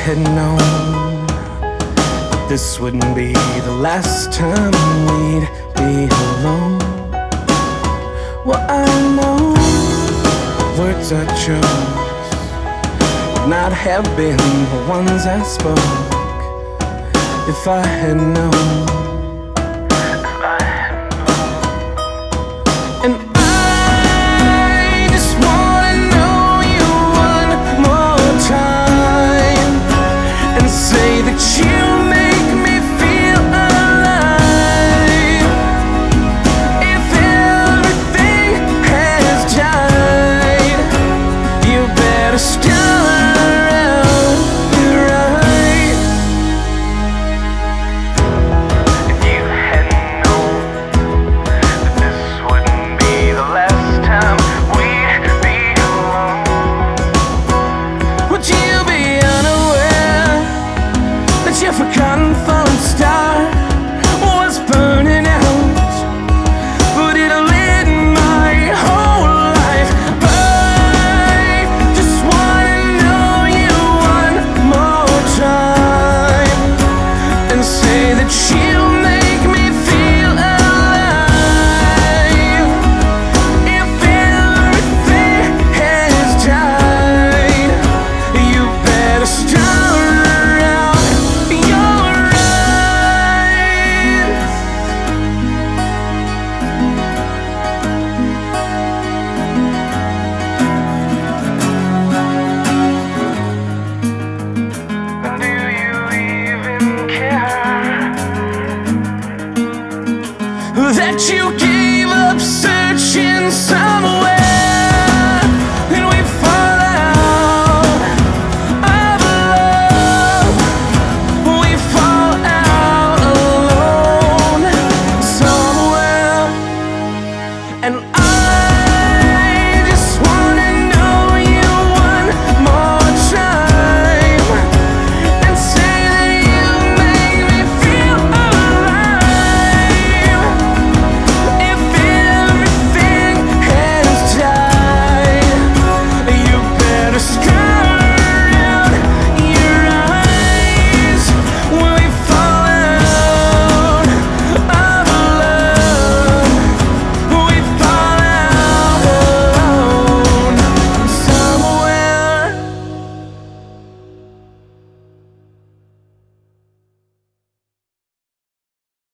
had known that this wouldn't be the last time we'd be alone. Well, I know words I chose would not have been the ones I spoke if I had known. And I just wanna know you one more time and say that you make me feel alive. If everything has died, you better start around right. If you had known that this wouldn't be the last time we'd be alone, would you be unaware that your forgotten fallen star was burning out? But it lit my whole life. I just wanna know you one more time and say that you make me feel alive. If everything has died, you better start around your eyes. Do you even care that you gave up searching so